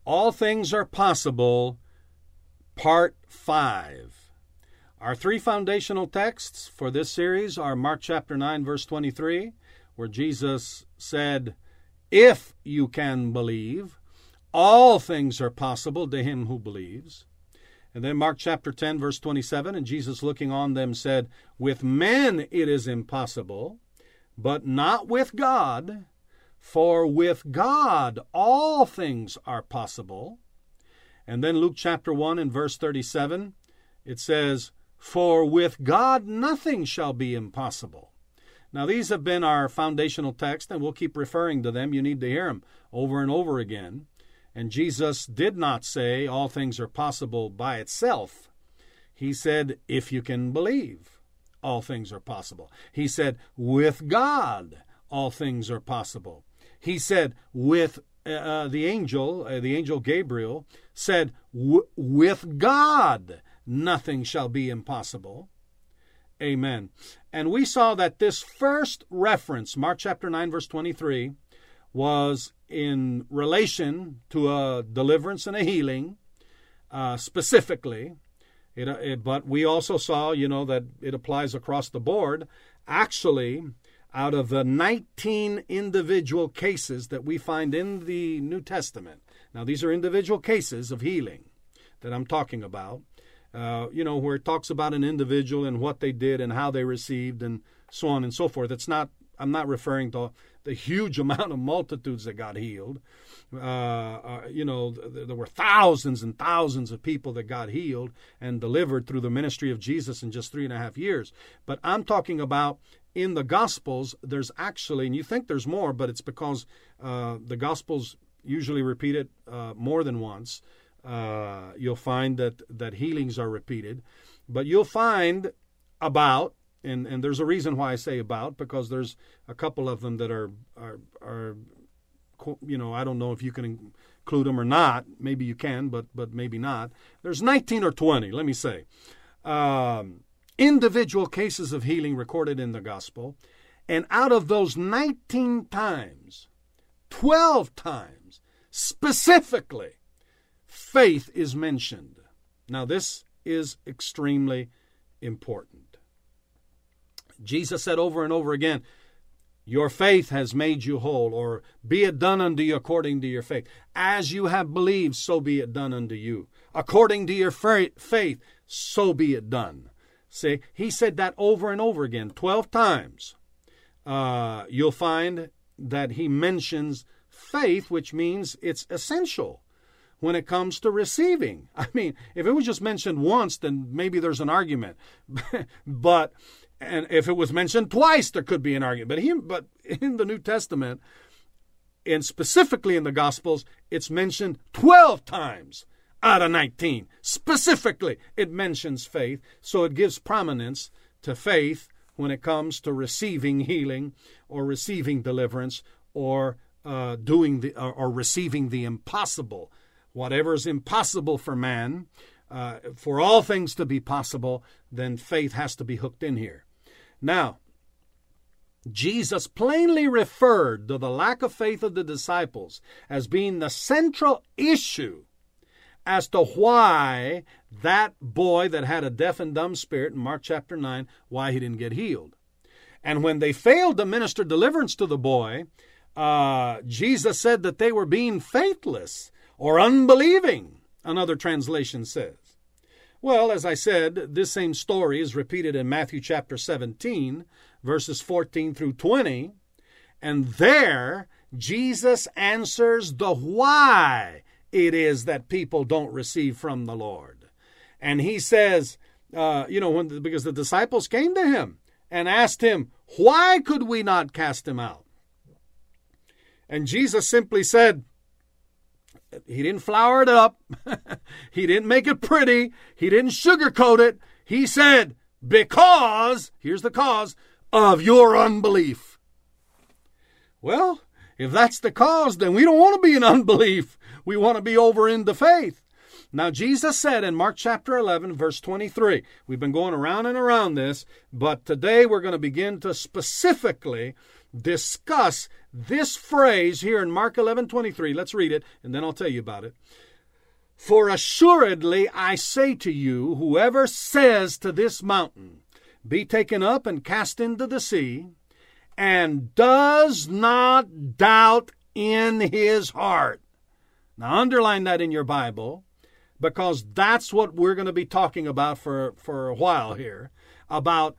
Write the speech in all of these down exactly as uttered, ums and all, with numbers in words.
All Things Are Possible, Part five. Our three foundational texts for this series are Mark chapter nine, verse twenty-three, where Jesus said, "If you can believe, all things are possible to him who believes." And then Mark chapter ten, verse twenty-seven, and Jesus looking on them said, "With men it is impossible, but not with God, for with God all things are possible." And then Luke chapter one and verse thirty-seven, it says, "For with God nothing shall be impossible." Now these have been our foundational text, and we'll keep referring to them. You need to hear them over and over again. And Jesus did not say all things are possible by itself. He said, if you can believe, all things are possible. He said, with God, all things are possible. He said, with uh, the angel, uh, the angel Gabriel, said, with God, nothing shall be impossible. Amen. And we saw that this first reference, Mark chapter nine, verse twenty-three, was in relation to a deliverance and a healing, uh, specifically. It, it, but we also saw, you know, that it applies across the board. Actually, out of the nineteen individual cases that we find in the New Testament, now these are individual cases of healing that I'm talking about, uh, you know, where it talks about an individual and what they did and how they received and so on and so forth. It's not, I'm not referring to the huge amount of multitudes that got healed. Uh, uh, you know, th- there were thousands and thousands of people that got healed and delivered through the ministry of Jesus in just three and a half years. But I'm talking about in the Gospels, there's actually, and you think there's more, but it's because uh, the Gospels usually repeat it uh, more than once. Uh, you'll find that, that healings are repeated. But you'll find about, And and there's a reason why I say about, because there's a couple of them that are, are, are, you know, I don't know if you can include them or not. Maybe you can, but but maybe not. There's nineteen or twenty, let me say, um, individual cases of healing recorded in the gospel. And out of those nineteen times, twelve times, specifically, faith is mentioned. Now, this is extremely important. Jesus said over and over again, your faith has made you whole, or be it done unto you according to your faith. As you have believed, so be it done unto you. According to your faith, so be it done. See, he said that over and over again, twelve times. Uh, you'll find that he mentions faith, which means it's essential when it comes to receiving. I mean, if it was just mentioned once, then maybe there's an argument. But And if it was mentioned twice, there could be an argument. But, he, but in the New Testament, and specifically in the Gospels, it's mentioned twelve times out of nineteen. Specifically, it mentions faith. So it gives prominence to faith when it comes to receiving healing or receiving deliverance or uh, doing the or, or receiving the impossible. Whatever is impossible for man, uh, for all things to be possible, then faith has to be hooked in here. Now, Jesus plainly referred to the lack of faith of the disciples as being the central issue as to why that boy that had a deaf and dumb spirit in Mark chapter nine, why he didn't get healed. And when they failed to minister deliverance to the boy, uh, Jesus said that they were being faithless or unbelieving, another translation says. Well, as I said, this same story is repeated in Matthew chapter seventeen, verses fourteen through twenty. And there, Jesus answers the why it is that people don't receive from the Lord. And he says, uh, you know, when, because the disciples came to him and asked him, why could we not cast him out? And Jesus simply said, he didn't flower it up. He didn't make it pretty. He didn't sugarcoat it. He said, because, here's the cause, of your unbelief. Well, if that's the cause, then we don't want to be in unbelief. We want to be over into faith. Now, Jesus said in Mark chapter eleven, verse twenty-three, we've been going around and around this, but today we're going to begin to specifically discuss this phrase here in Mark eleven twenty-three. Let's read it, and then I'll tell you about it. For assuredly I say to you, whoever says to this mountain, be taken up and cast into the sea, and does not doubt in his heart. Now underline that in your Bible, because that's what we're going to be talking about for, for a while here, about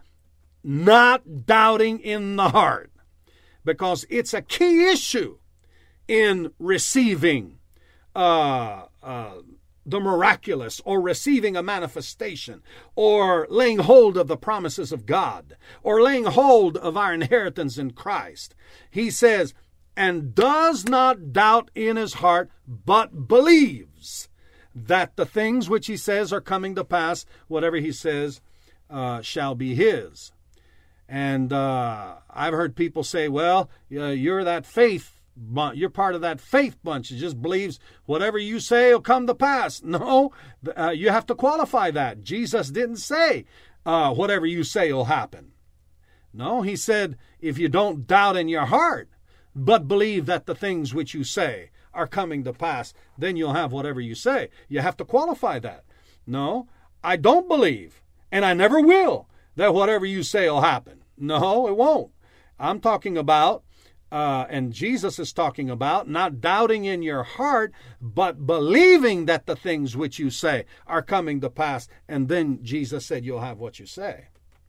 not doubting in the heart, because it's a key issue in receiving uh, uh, the miraculous, or receiving a manifestation, or laying hold of the promises of God, or laying hold of our inheritance in Christ. He says, and does not doubt in his heart, but believes that the things which he says are coming to pass, whatever he says uh, shall be his. And uh, I've heard people say, well, uh, you're that faith You're part of that faith bunch that just believes whatever you say will come to pass. No, uh, you have to qualify that. Jesus didn't say uh, whatever you say will happen. No, he said, if you don't doubt in your heart, but believe that the things which you say are coming to pass, then you'll have whatever you say. You have to qualify that. No, I don't believe, and I never will, that whatever you say will happen. No, it won't. I'm talking about Uh, and Jesus is talking about not doubting in your heart, but believing that the things which you say are coming to pass. And then Jesus said, you'll have what you say.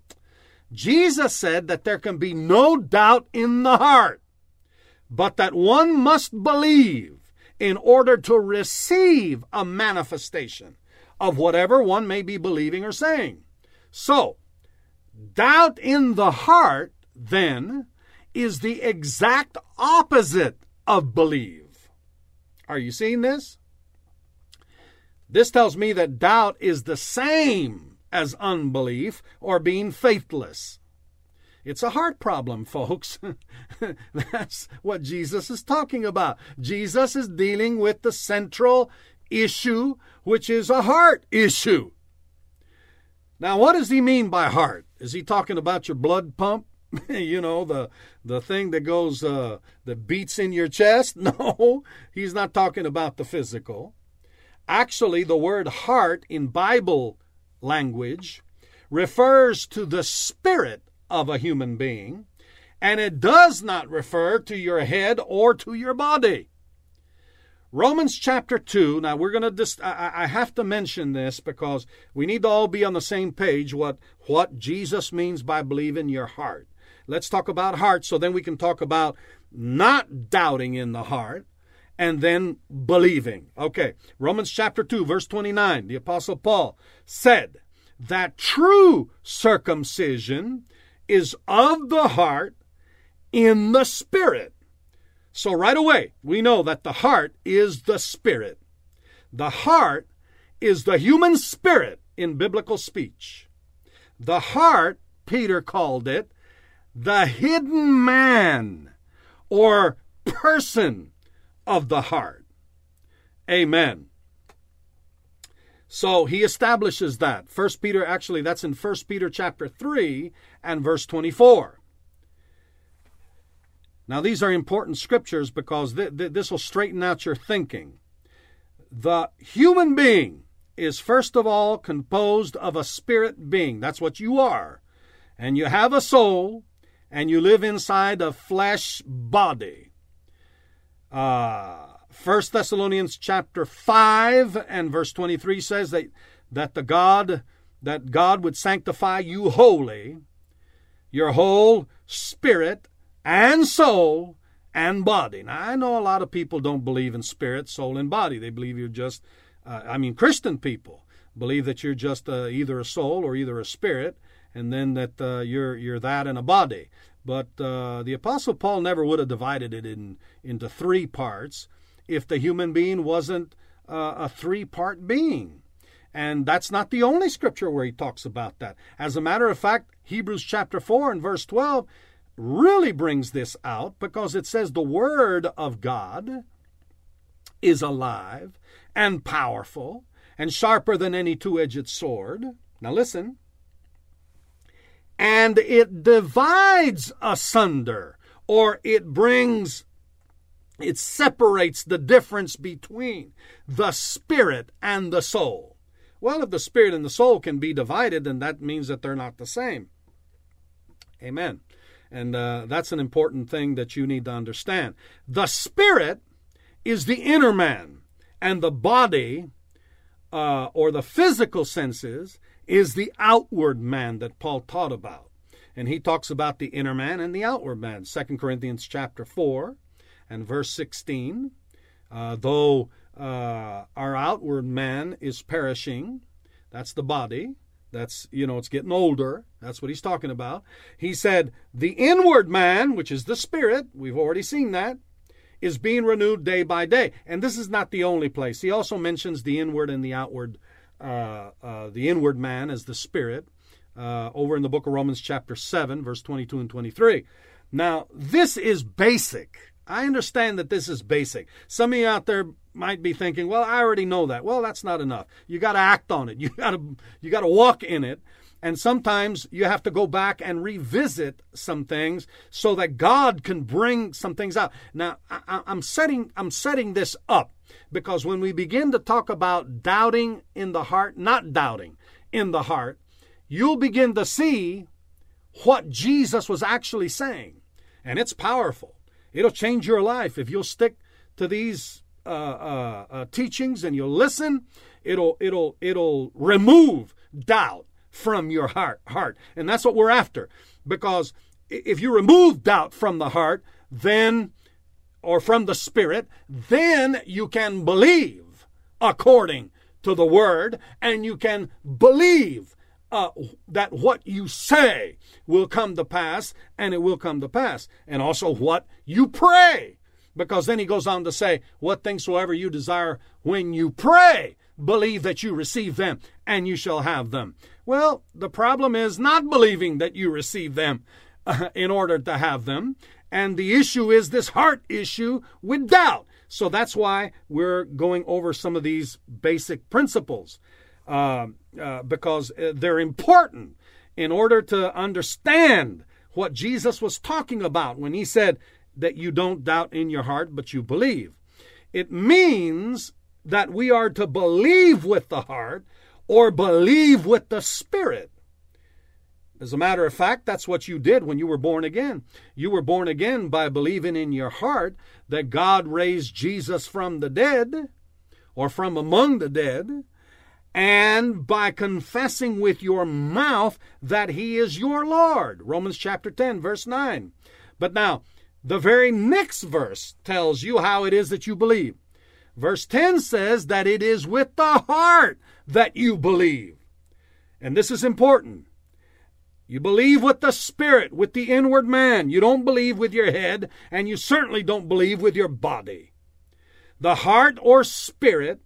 Jesus said that there can be no doubt in the heart, but that one must believe in order to receive a manifestation of whatever one may be believing or saying. So, doubt in the heart, then, is the exact opposite of believe. Are you seeing this? This tells me that doubt is the same as unbelief or being faithless. It's a heart problem, folks. That's what Jesus is talking about. Jesus is dealing with the central issue, which is a heart issue. Now, what does he mean by heart? Is he talking about your blood pump? You know, the the thing that goes, uh, that beats in your chest? No, he's not talking about the physical. Actually, the word heart in Bible language refers to the spirit of a human being, and it does not refer to your head or to your body. Romans chapter two, now we're going to, dis- I, I have to mention this because we need to all be on the same page what, what Jesus means by believing your heart. Let's talk about heart, so then we can talk about not doubting in the heart and then believing. Okay, Romans chapter two, verse twenty-nine, the Apostle Paul said that true circumcision is of the heart in the spirit. So right away, we know that the heart is the spirit. The heart is the human spirit in biblical speech. The heart, Peter called it, the hidden man or person of the heart. Amen. So he establishes that. First Peter, actually, that's in First Peter chapter three and verse twenty-four. Now, these are important scriptures because th- th- this will straighten out your thinking. The human being is, first of all, composed of a spirit being. That's what you are. And you have a soul, and you live inside a flesh body. Uh, First Thessalonians chapter five and verse twenty-three says that, that the God that God would sanctify you wholly, your whole spirit and soul and body. Now, I know a lot of people don't believe in spirit, soul, and body. They believe you're just, uh, I mean, Christian people believe that you're just uh, either a soul or either a spirit, and then that uh, you're you're that in a body. But uh, the Apostle Paul never would have divided it in into three parts if the human being wasn't uh, a three-part being. And that's not the only scripture where he talks about that. As a matter of fact, Hebrews chapter four and verse twelve really brings this out, because it says the word of God is alive and powerful and sharper than any two-edged sword. Now listen. And it divides asunder, or it brings, it separates the difference between the spirit and the soul. Well, if the spirit and the soul can be divided, then that means that they're not the same. Amen. And uh, that's an important thing that you need to understand. The spirit is the inner man, and the body, uh, or the physical senses, is the outward man that Paul taught about. And he talks about the inner man and the outward man. Second Corinthians chapter four and verse sixteen. Uh, though uh, our outward man is perishing, that's the body. That's, you know, it's getting older. That's what he's talking about. He said, the inward man, which is the spirit, we've already seen that, is being renewed day by day. And this is not the only place. He also mentions the inward and the outward, uh, uh, the inward man as the spirit, uh, over in the book of Romans chapter seven, verse twenty-two and twenty-three. Now, this is basic. I understand that this is basic. Some of you out there might be thinking, well, I already know that. Well, that's not enough. You got to act on it. You got to you got to walk in it. And sometimes you have to go back and revisit some things so that God can bring some things out. Now, I, I'm setting I'm setting this up because when we begin to talk about doubting in the heart, not doubting in the heart, you'll begin to see what Jesus was actually saying. And it's powerful. It'll change your life if you'll stick to these uh, uh, uh, teachings and you'll listen. It'll it'll it'll remove doubt from your heart heart, and that's what we're after. Because if you remove doubt from the heart, then or from the spirit, then you can believe according to the word, and you can believe Uh, that what you say will come to pass, and it will come to pass. And also what you pray. Because then he goes on to say, what things soever you desire when you pray, believe that you receive them, and you shall have them. Well, the problem is not believing that you receive them uh, in order to have them. And the issue is this heart issue with doubt. So that's why we're going over some of these basic principles. Uh, uh, because they're important in order to understand what Jesus was talking about when he said that you don't doubt in your heart, but you believe. It means that we are to believe with the heart or believe with the spirit. As a matter of fact, that's what you did when you were born again. You were born again by believing in your heart that God raised Jesus from the dead or from among the dead, and by confessing with your mouth that he is your Lord. Romans chapter ten, verse nine. But now, the very next verse tells you how it is that you believe. Verse ten says that it is with the heart that you believe. And this is important. You believe with the spirit, with the inward man. You don't believe with your head, and you certainly don't believe with your body. The heart or spirit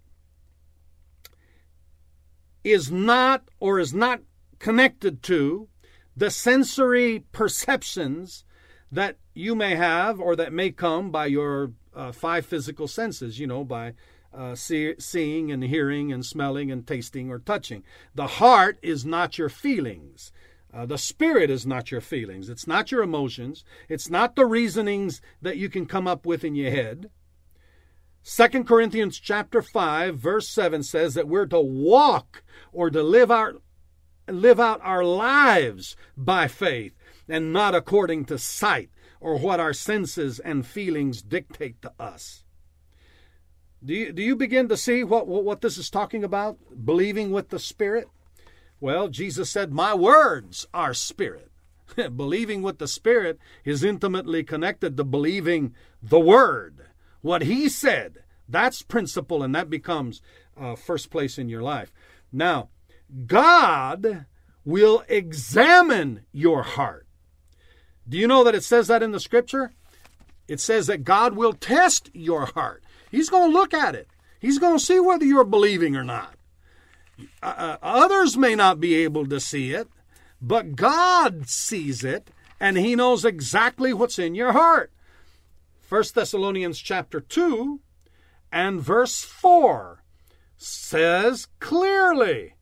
is not or is not connected to the sensory perceptions that you may have or that may come by your uh, five physical senses, you know, by uh, see, seeing and hearing and smelling and tasting or touching. The heart is not your feelings. Uh, the spirit is not your feelings. It's not your emotions. It's not the reasonings that you can come up with in your head. Second Corinthians chapter five, verse seven says that we're to walk or to live our live out our lives by faith and not according to sight or what our senses and feelings dictate to us. Do you, do you begin to see what, what, what this is talking about? Believing with the Spirit? Well, Jesus said, my words are spirit. Believing with the Spirit is intimately connected to believing the Word. What he said, that's principle, and that becomes uh, first place in your life. Now, God will examine your heart. Do you know that it says that in the Scripture? It says that God will test your heart. He's going to look at it. He's going to see whether you're believing or not. Uh, others may not be able to see it, but God sees it, and he knows exactly what's in your heart. First Thessalonians chapter two and verse four says clearly,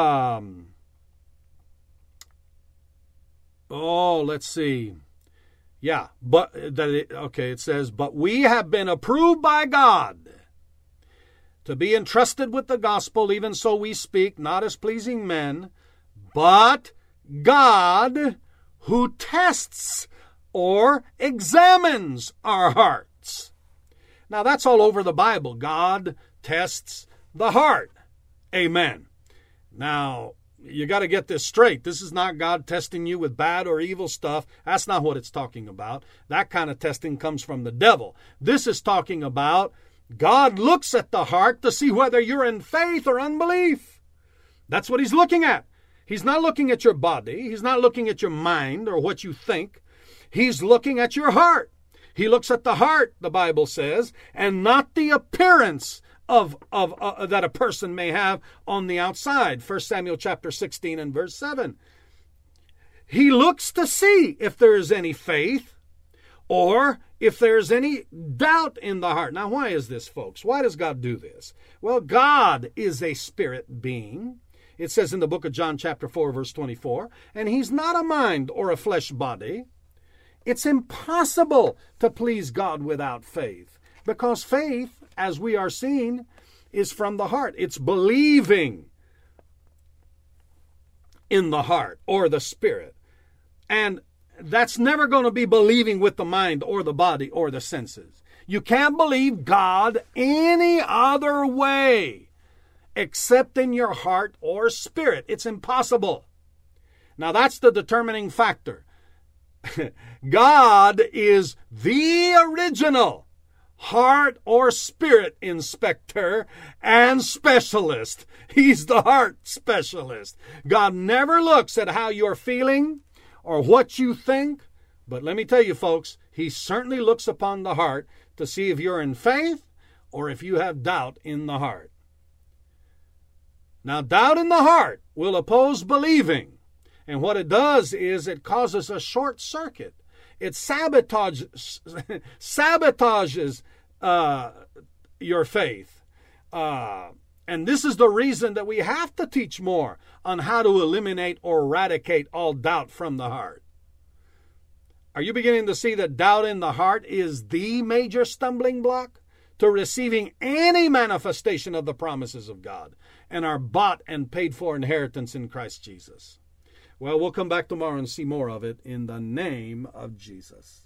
um, oh, let's see. Yeah, but that it, okay, it says, but we have been approved by God to be entrusted with the gospel, even so we speak, not as pleasing men, but God who tests or examines our hearts. Now that's all over the Bible. God tests the heart. Amen. Now, you got to get this straight. This is not God testing you with bad or evil stuff. That's not what it's talking about. That kind of testing comes from the devil. This is talking about God looks at the heart to see whether you're in faith or unbelief. That's what he's looking at. He's not looking at your body. He's not looking at your mind or what you think. He's looking at your heart. He looks at the heart, the Bible says, and not the appearance of, of uh, that a person may have on the outside. First Samuel chapter sixteen and verse seven. He looks to see if there is any faith or if there's any doubt in the heart. Now, why is this, folks? Why does God do this? Well, God is a spirit being. It says in the book of John chapter four, verse twenty-four, and he's not a mind or a flesh body. It's impossible to please God without faith, because faith, as we are seeing, is from the heart. It's believing in the heart or the spirit. And that's never going to be believing with the mind or the body or the senses. You can't believe God any other way except in your heart or spirit. It's impossible. Now that's the determining factor. God is the original heart or spirit inspector and specialist. He's the heart specialist. God never looks at how you're feeling or what you think, but let me tell you, folks, he certainly looks upon the heart to see if you're in faith or if you have doubt in the heart. Now, doubt in the heart will oppose believing. And what it does is it causes a short circuit. It sabotages, sabotages uh, your faith. Uh, and this is the reason that we have to teach more on how to eliminate or eradicate all doubt from the heart. Are you beginning to see that doubt in the heart is the major stumbling block to receiving any manifestation of the promises of God and our bought and paid for inheritance in Christ Jesus? Well, we'll come back tomorrow and see more of it in the name of Jesus.